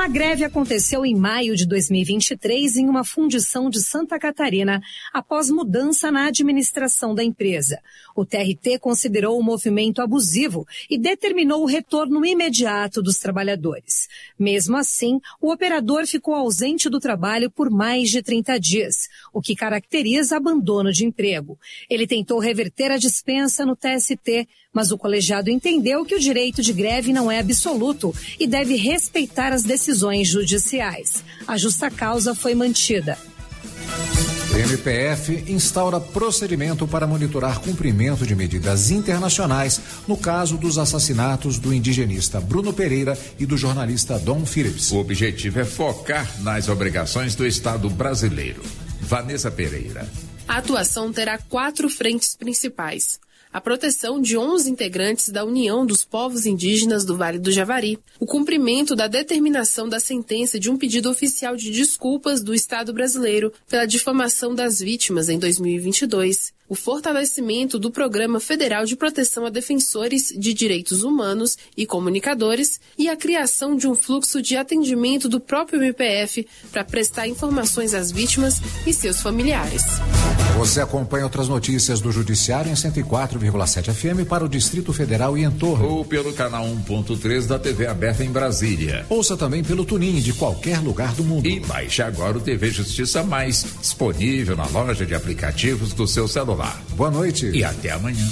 A greve aconteceu em maio de dois mil e vinte e três em uma fundição de Santa Catarina, após mudança na administração da empresa. O T R T considerou o movimento abusivo e determinou o retorno imediato dos trabalhadores. Mesmo assim, o operador ficou ausente do trabalho por mais de trinta dias, o que caracteriza abandono de emprego. Ele tentou reverter a dispensa no T S T, mas o colegiado entendeu que o direito de greve não é absoluto e deve respeitar as decisões judiciais. A justa causa foi mantida. M P F instaura procedimento para monitorar cumprimento de medidas internacionais no caso dos assassinatos do indigenista Bruno Pereira e do jornalista Dom Phillips. O objetivo é focar nas obrigações do Estado brasileiro. Vanessa Pereira. A atuação terá quatro frentes principais. A proteção de onze integrantes da União dos Povos Indígenas do Vale do Javari, o cumprimento da determinação da sentença de um pedido oficial de desculpas do Estado brasileiro pela difamação das vítimas em dois mil e vinte e dois, o fortalecimento do Programa Federal de Proteção a Defensores de Direitos Humanos e Comunicadores e a criação de um fluxo de atendimento do próprio M P F para prestar informações às vítimas e seus familiares. Você acompanha outras notícias do Judiciário em cento e quatro vírgula sete F M para o Distrito Federal e entorno. Ou pelo canal um ponto três da T V aberta em Brasília. Ouça também pelo TuneIn de qualquer lugar do mundo. E baixe agora o T V Justiça Mais, disponível na loja de aplicativos do seu celular. Boa noite. E até amanhã.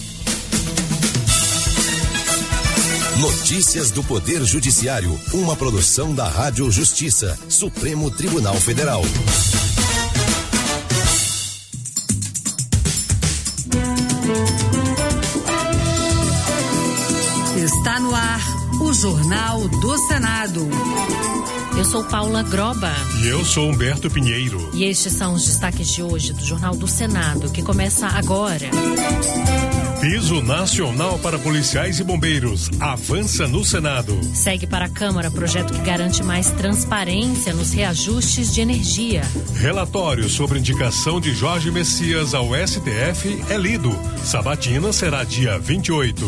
Notícias do Poder Judiciário, uma produção da Rádio Justiça, Supremo Tribunal Federal. Está no ar o Jornal do Senado. Eu sou Paula Groba. E eu sou Humberto Pinheiro. E estes são os destaques de hoje do Jornal do Senado, que começa agora. Piso nacional para policiais e bombeiros avança no Senado. Segue para a Câmara projeto que garante mais transparência nos reajustes de energia. Relatório sobre indicação de Jorge Messias ao S T F é lido. Sabatina será dia vinte e oito.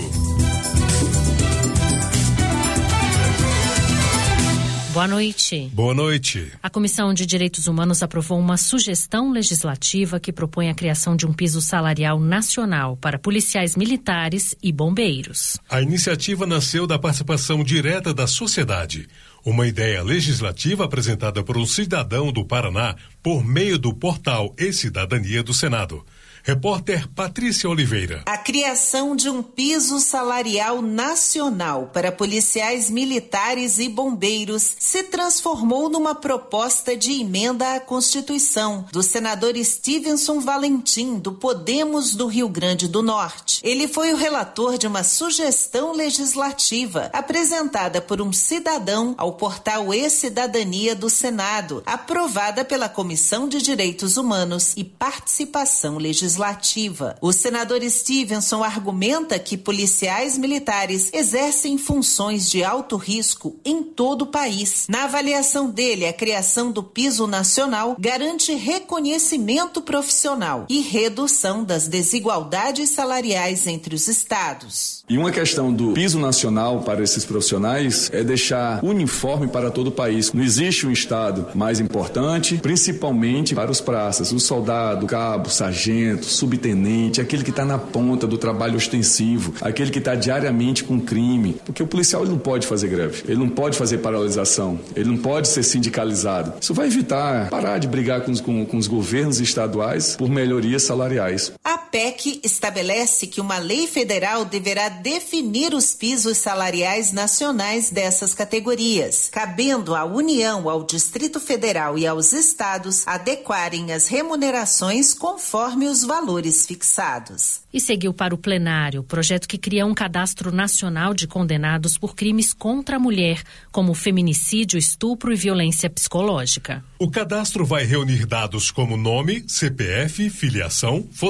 Boa noite. Boa noite. A Comissão de Direitos Humanos aprovou uma sugestão legislativa que propõe a criação de um piso salarial nacional para policiais militares e bombeiros. A iniciativa nasceu da participação direta da sociedade. Uma ideia legislativa apresentada por um cidadão do Paraná por meio do portal E-Cidadania do Senado. Repórter Patrícia Oliveira. A criação de um piso salarial nacional para policiais militares e bombeiros se transformou numa proposta de emenda à Constituição do senador Stevenson Valentim, do Podemos do Rio Grande do Norte. Ele foi o relator de uma sugestão legislativa apresentada por um cidadão ao portal E-Cidadania do Senado, aprovada pela Comissão de Direitos Humanos e Participação Legislativa. Legislativa. O senador Stevenson argumenta que policiais militares exercem funções de alto risco em todo o país. Na avaliação dele, a criação do piso nacional garante reconhecimento profissional e redução das desigualdades salariais entre os estados. E uma questão do piso nacional para esses profissionais é deixar uniforme para todo o país. Não existe um estado mais importante, principalmente para os praças, o soldado, cabo, sargento, subtenente, aquele que está na ponta do trabalho ostensivo, aquele que está diariamente com crime. Porque o policial ele não pode fazer greve, ele não pode fazer paralisação, ele não pode ser sindicalizado. Isso vai evitar parar de brigar com os, com, com os governos estaduais por melhorias salariais. A P E C estabelece que uma lei federal deverá definir os pisos salariais nacionais dessas categorias, cabendo à União, ao Distrito Federal e aos estados adequarem as remunerações conforme os valores fixados. E seguiu para o plenário o projeto que cria um cadastro nacional de condenados por crimes contra a mulher, como feminicídio, estupro e violência psicológica. O cadastro vai reunir dados como nome, C P F, filiação, fotografia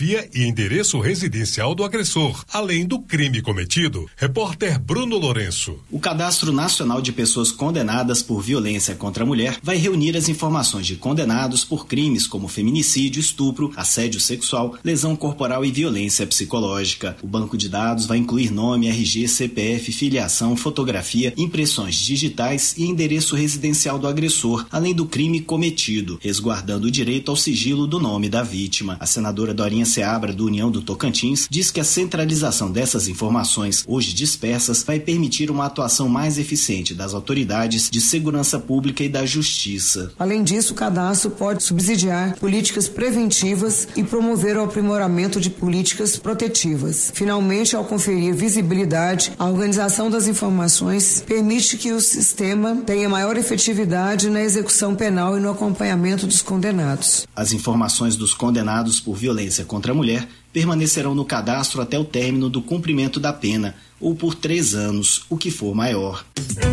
fotografia e endereço residencial do agressor, além do crime cometido. Repórter Bruno Lourenço. O Cadastro Nacional de Pessoas Condenadas por Violência contra a Mulher vai reunir as informações de condenados por crimes como feminicídio, estupro, assédio sexual, lesão corporal e violência psicológica. O banco de dados vai incluir nome, R G, C P F, filiação, fotografia, impressões digitais e endereço residencial do agressor, além do crime cometido, resguardando o direito ao sigilo do nome da vítima. A senadora Dorinha Seabra, do União do Tocantins, diz que a centralização dessas informações, hoje dispersas, vai permitir uma atuação mais eficiente das autoridades de segurança pública e da justiça. Além disso, o cadastro pode subsidiar políticas preventivas e promover o aprimoramento de políticas protetivas. Finalmente, ao conferir visibilidade, a organização das informações permite que o sistema tenha maior efetividade na execução penal e no acompanhamento dos condenados. As informações dos condenados por violência contra a mulher permanecerão no cadastro até o término do cumprimento da pena, ou por três anos, o que for maior.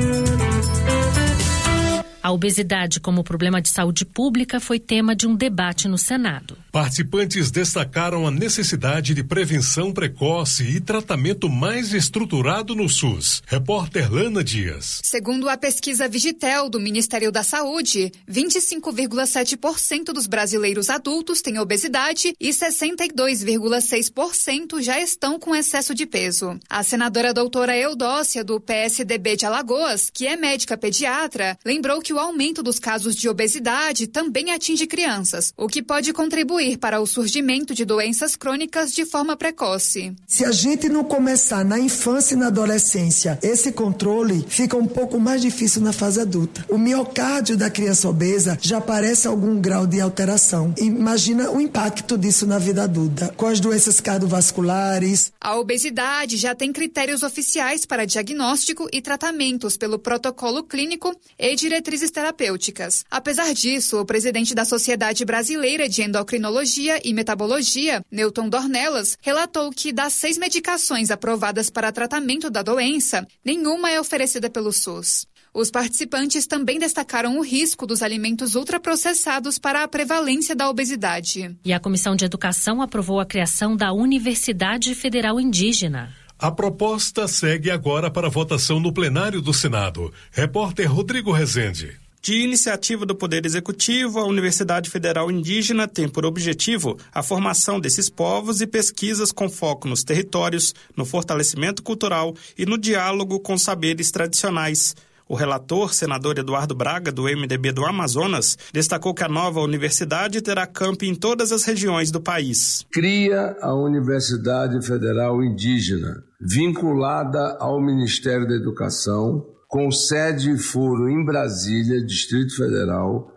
A obesidade como problema de saúde pública foi tema de um debate no Senado. Participantes destacaram a necessidade de prevenção precoce e tratamento mais estruturado no SUS. Repórter Lana Dias. Segundo a pesquisa Vigitel do Ministério da Saúde, vinte e cinco vírgula sete por cento dos brasileiros adultos têm obesidade e sessenta e dois vírgula seis por cento já estão com excesso de peso. A senadora doutora Eudócia, do P S D B de Alagoas, que é médica pediatra, lembrou que o aumento dos casos de obesidade também atinge crianças, o que pode contribuir para o surgimento de doenças crônicas de forma precoce. Se a gente não começar na infância e na adolescência, esse controle fica um pouco mais difícil na fase adulta. O miocárdio da criança obesa já aparece algum grau de alteração. Imagina o impacto disso na vida adulta, com as doenças cardiovasculares. A obesidade já tem critérios oficiais para diagnóstico e tratamentos pelo protocolo clínico e diretrizes terapêuticas. Apesar disso, o presidente da Sociedade Brasileira de Endocrinologia e Metabologia, Newton Dornelas, relatou que das seis medicações aprovadas para tratamento da doença, nenhuma é oferecida pelo SUS. Os participantes também destacaram o risco dos alimentos ultraprocessados para a prevalência da obesidade. E a Comissão de Educação aprovou a criação da Universidade Federal Indígena. A proposta segue agora para votação no plenário do Senado. Repórter Rodrigo Rezende. De iniciativa do Poder Executivo, a Universidade Federal Indígena tem por objetivo a formação desses povos e pesquisas com foco nos territórios, no fortalecimento cultural e no diálogo com saberes tradicionais. O relator, senador Eduardo Braga, do M D B do Amazonas, destacou que a nova universidade terá campi em todas as regiões do país. Cria a Universidade Federal Indígena, vinculada ao Ministério da Educação, com sede e foro em Brasília, Distrito Federal,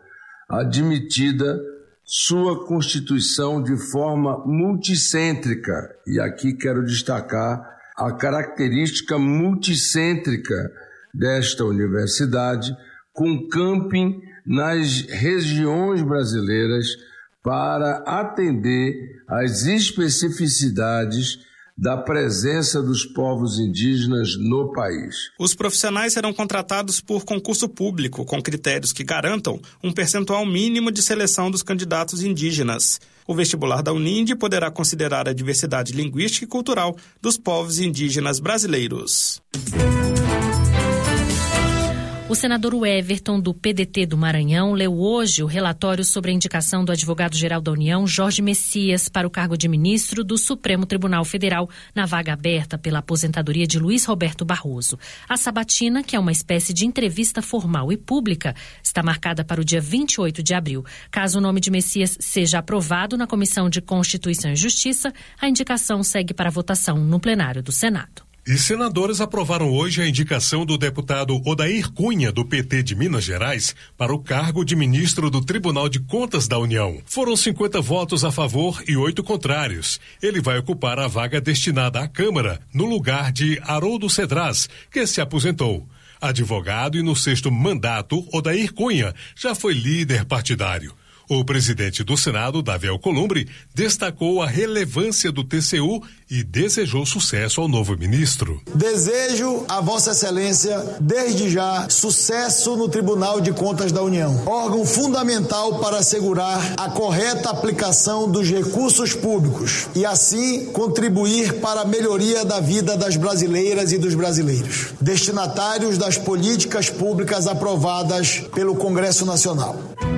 admitida sua constituição de forma multicêntrica. E aqui quero destacar a característica multicêntrica desta universidade, com camping nas regiões brasileiras para atender às especificidades da presença dos povos indígenas no país. Os profissionais serão contratados por concurso público, com critérios que garantam um percentual mínimo de seleção dos candidatos indígenas. O vestibular da Uninde poderá considerar a diversidade linguística e cultural dos povos indígenas brasileiros. O senador Everton, do P D T do Maranhão, leu hoje o relatório sobre a indicação do advogado-geral da União, Jorge Messias, para o cargo de ministro do Supremo Tribunal Federal, na vaga aberta pela aposentadoria de Luiz Roberto Barroso. A sabatina, que é uma espécie de entrevista formal e pública, está marcada para o dia vinte e oito de abril. Caso o nome de Messias seja aprovado na Comissão de Constituição e Justiça, a indicação segue para votação no plenário do Senado. E senadores aprovaram hoje a indicação do deputado Odair Cunha, do P T de Minas Gerais, para o cargo de ministro do Tribunal de Contas da União. Foram cinquenta votos a favor e oito contrários. Ele vai ocupar a vaga destinada à Câmara, no lugar de Haroldo Cedras, que se aposentou. Advogado e no sexto mandato, Odair Cunha já foi líder partidário. O presidente do Senado, Davi Alcolumbre, destacou a relevância do T C U e desejou sucesso ao novo ministro. Desejo a Vossa Excelência, desde já, sucesso no Tribunal de Contas da União, órgão fundamental para assegurar a correta aplicação dos recursos públicos e, assim, contribuir para a melhoria da vida das brasileiras e dos brasileiros, destinatários das políticas públicas aprovadas pelo Congresso Nacional.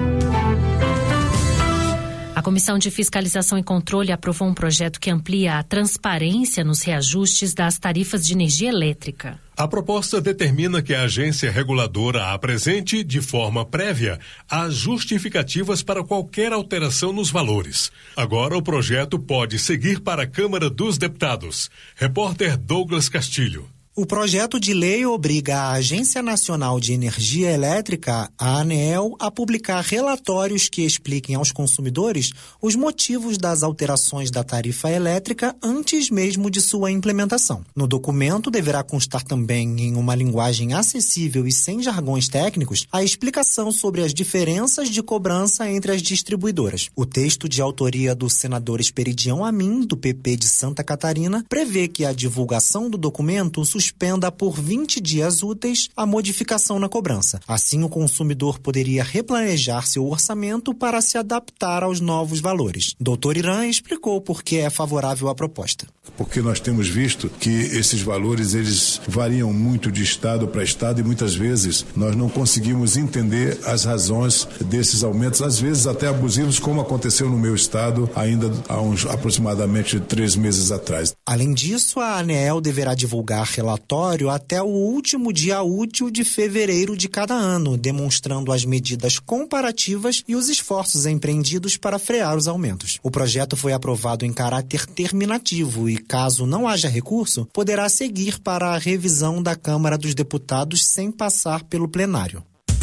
A Comissão de Fiscalização e Controle aprovou um projeto que amplia a transparência nos reajustes das tarifas de energia elétrica. A proposta determina que a agência reguladora apresente, de forma prévia, as justificativas para qualquer alteração nos valores. Agora o projeto pode seguir para a Câmara dos Deputados. Repórter Douglas Castilho. O projeto de lei obriga a Agência Nacional de Energia Elétrica, a ANEEL, a publicar relatórios que expliquem aos consumidores os motivos das alterações da tarifa elétrica antes mesmo de sua implementação. No documento deverá constar também, em uma linguagem acessível e sem jargões técnicos, a explicação sobre as diferenças de cobrança entre as distribuidoras. O texto, de autoria do senador Esperidião Amin, do P P de Santa Catarina, prevê que a divulgação do documento suspenda por vinte dias úteis a modificação na cobrança. Assim, o consumidor poderia replanejar seu orçamento para se adaptar aos novos valores. doutor Irã explicou por que é favorável à proposta. Porque nós temos visto que esses valores eles variam muito de estado para estado e muitas vezes nós não conseguimos entender as razões desses aumentos, às vezes até abusivos, como aconteceu no meu estado ainda há uns aproximadamente três meses atrás. Além disso, a ANEEL deverá divulgar relatórios relatório até o último dia útil de fevereiro de cada ano, demonstrando as medidas comparativas e os esforços empreendidos para frear os aumentos. O projeto foi aprovado em caráter terminativo e, caso não haja recurso, poderá seguir para a revisão da Câmara dos Deputados sem passar pelo plenário.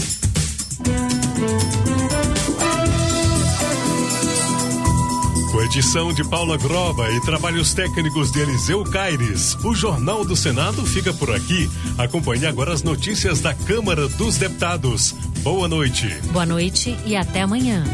Com edição de Paula Grova e trabalhos técnicos de Eliseu Caires, o Jornal do Senado fica por aqui. Acompanhe agora as notícias da Câmara dos Deputados. Boa noite. Boa noite e até amanhã.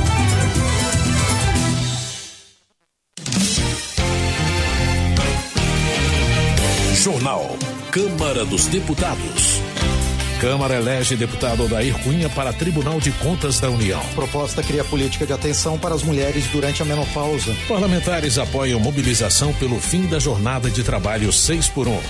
Jornal Câmara dos Deputados. Câmara elege deputado Odair Cunha para Tribunal de Contas da União. Proposta cria política de atenção para as mulheres durante a menopausa. Parlamentares apoiam mobilização pelo fim da jornada de trabalho seis por um.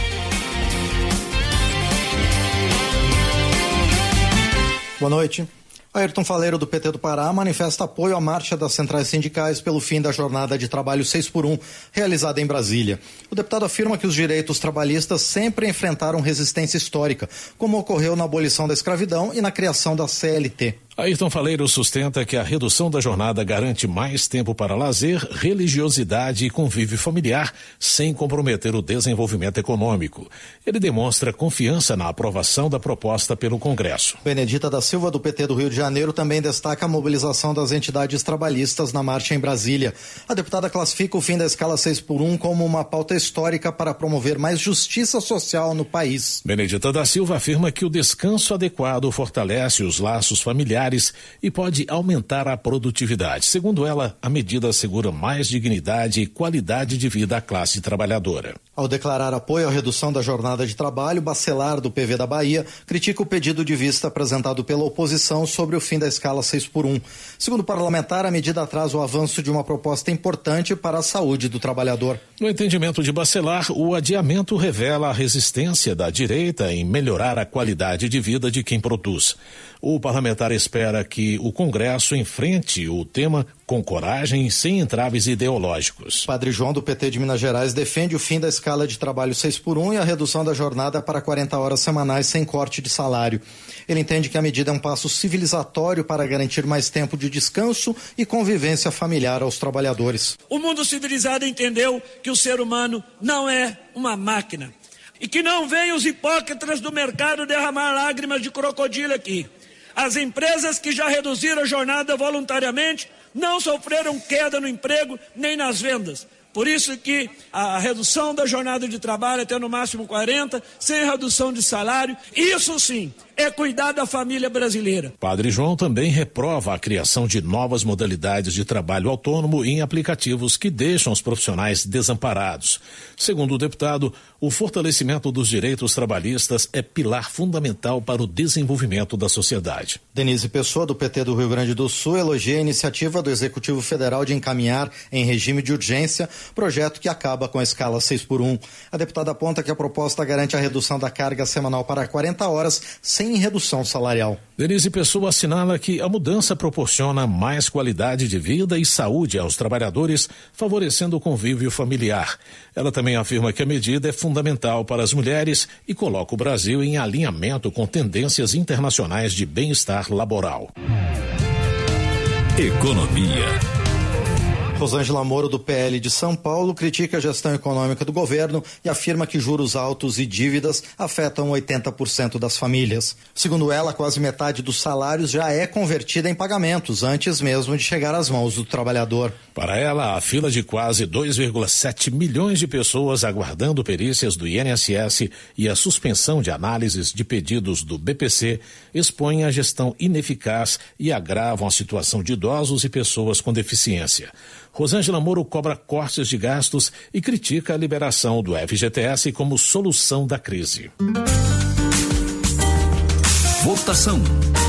Boa noite. Ayrton Faleiro, do P T do Pará, manifesta apoio à marcha das centrais sindicais pelo fim da jornada de trabalho seis por um, realizada em Brasília. O deputado afirma que os direitos trabalhistas sempre enfrentaram resistência histórica, como ocorreu na abolição da escravidão e na criação da C L T. Ayrton Faleiro sustenta que a redução da jornada garante mais tempo para lazer, religiosidade e convívio familiar, sem comprometer o desenvolvimento econômico. Ele demonstra confiança na aprovação da proposta pelo Congresso. Benedita da Silva, do P T do Rio de Janeiro, também destaca a mobilização das entidades trabalhistas na marcha em Brasília. A deputada classifica o fim da escala seis por um como uma pauta histórica para promover mais justiça social no país. Benedita da Silva afirma que o descanso adequado fortalece os laços familiares e pode aumentar a produtividade. Segundo ela, a medida assegura mais dignidade e qualidade de vida à classe trabalhadora. Ao declarar apoio à redução da jornada de trabalho, Bacelar, do P V da Bahia, critica o pedido de vista apresentado pela oposição sobre o fim da escala seis por um. Segundo o parlamentar, a medida atrasa o avanço de uma proposta importante para a saúde do trabalhador. No entendimento de Bacelar, o adiamento revela a resistência da direita em melhorar a qualidade de vida de quem produz. O parlamentar espera que o Congresso enfrente o tema com coragem e sem entraves ideológicos. Padre João, do P T de Minas Gerais, defende o fim da escala de trabalho seis por um e a redução da jornada para quarenta horas semanais sem corte de salário. Ele entende que a medida é um passo civilizatório para garantir mais tempo de descanso e convivência familiar aos trabalhadores. O mundo civilizado entendeu que o ser humano não é uma máquina e que não venham os hipócritas do mercado derramar lágrimas de crocodilo aqui. As empresas que já reduziram a jornada voluntariamente não sofreram queda no emprego nem nas vendas. Por isso que a redução da jornada de trabalho até no máximo quarenta, sem redução de salário, isso sim é cuidar da família brasileira. Padre João também reprova a criação de novas modalidades de trabalho autônomo em aplicativos que deixam os profissionais desamparados. Segundo o deputado, o fortalecimento dos direitos trabalhistas é pilar fundamental para o desenvolvimento da sociedade. Denise Pessoa, do P T do Rio Grande do Sul, elogia a iniciativa do Executivo Federal de encaminhar em regime de urgência projeto que acaba com a escala seis por um. A deputada aponta que a proposta garante a redução da carga semanal para quarenta horas, sem redução salarial. Denise Pessoa assinala que a mudança proporciona mais qualidade de vida e saúde aos trabalhadores, favorecendo o convívio familiar. Ela também afirma que a medida é fundamental para as mulheres e coloca o Brasil em alinhamento com tendências internacionais de bem-estar laboral. Economia. Rosângela Moro, do P L de São Paulo, critica a gestão econômica do governo e afirma que juros altos e dívidas afetam oitenta por cento das famílias. Segundo ela, quase metade dos salários já é convertida em pagamentos, antes mesmo de chegar às mãos do trabalhador. Para ela, a fila de quase dois vírgula sete milhões de pessoas aguardando perícias do I N S S e a suspensão de análises de pedidos do B P C expõe a gestão ineficaz e agravam a situação de idosos e pessoas com deficiência. Rosângela Moro cobra cortes de gastos e critica a liberação do F G T S como solução da crise. Votação.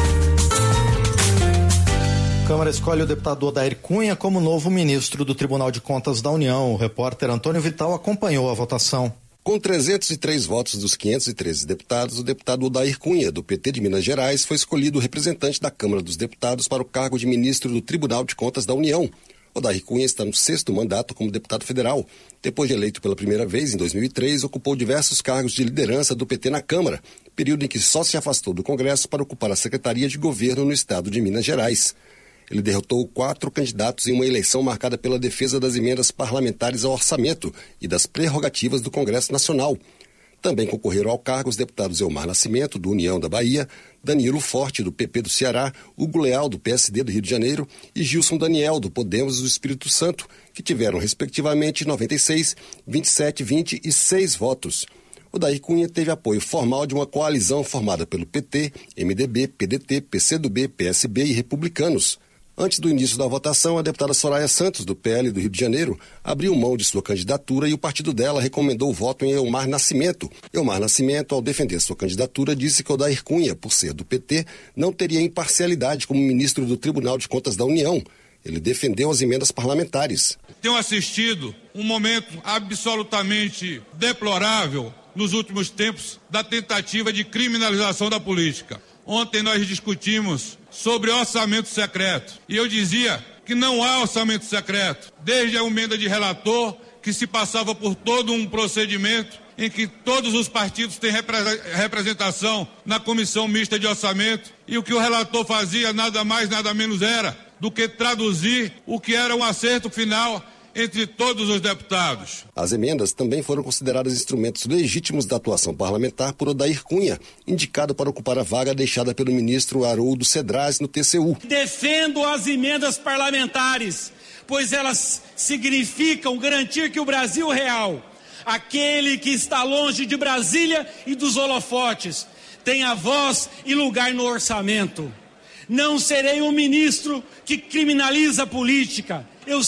Câmara escolhe o deputado Odair Cunha como novo ministro do Tribunal de Contas da União. O repórter Antônio Vital acompanhou a votação. Com trezentos e três votos dos quinhentos e treze deputados, o deputado Odair Cunha, do P T de Minas Gerais, foi escolhido representante da Câmara dos Deputados para o cargo de ministro do Tribunal de Contas da União. Odair Cunha está no sexto mandato como deputado federal. Depois de eleito pela primeira vez, em dois mil e três, ocupou diversos cargos de liderança do P T na Câmara, período em que só se afastou do Congresso para ocupar a Secretaria de Governo no estado de Minas Gerais. Ele derrotou quatro candidatos em uma eleição marcada pela defesa das emendas parlamentares ao orçamento e das prerrogativas do Congresso Nacional. Também concorreram ao cargo os deputados Elmar Nascimento, do União da Bahia, Danilo Forte, do P P do Ceará, Hugo Leal, do P S D do Rio de Janeiro e Gilson Daniel, do Podemos do Espírito Santo, que tiveram, respectivamente, noventa e seis, vinte e sete, vinte e seis votos. Odair Cunha teve apoio formal de uma coalizão formada pelo P T, M D B, P D T, P C do B, P S B e Republicanos. Antes do início da votação, a deputada Soraya Santos, do P L do Rio de Janeiro, abriu mão de sua candidatura e o partido dela recomendou o voto em Elmar Nascimento. Elmar Nascimento, ao defender sua candidatura, disse que Odair Cunha, por ser do P T, não teria imparcialidade como ministro do Tribunal de Contas da União. Ele defendeu as emendas parlamentares. Tenho assistido um momento absolutamente deplorável nos últimos tempos da tentativa de criminalização da política. Ontem nós discutimos sobre orçamento secreto e eu dizia que não há orçamento secreto, desde a emenda de relator, que se passava por todo um procedimento em que todos os partidos têm representação na comissão mista de orçamento, e o que o relator fazia nada mais, nada menos era do que traduzir o que era um acerto final entre todos os deputados. As emendas também foram consideradas instrumentos legítimos da atuação parlamentar por Odair Cunha, indicado para ocupar a vaga deixada pelo ministro Haroldo Cedrais no T C U. Defendo as emendas parlamentares, pois elas significam garantir que o Brasil real, aquele que está longe de Brasília e dos holofotes, tenha voz e lugar no orçamento. Não serei um ministro que criminaliza a política. Eu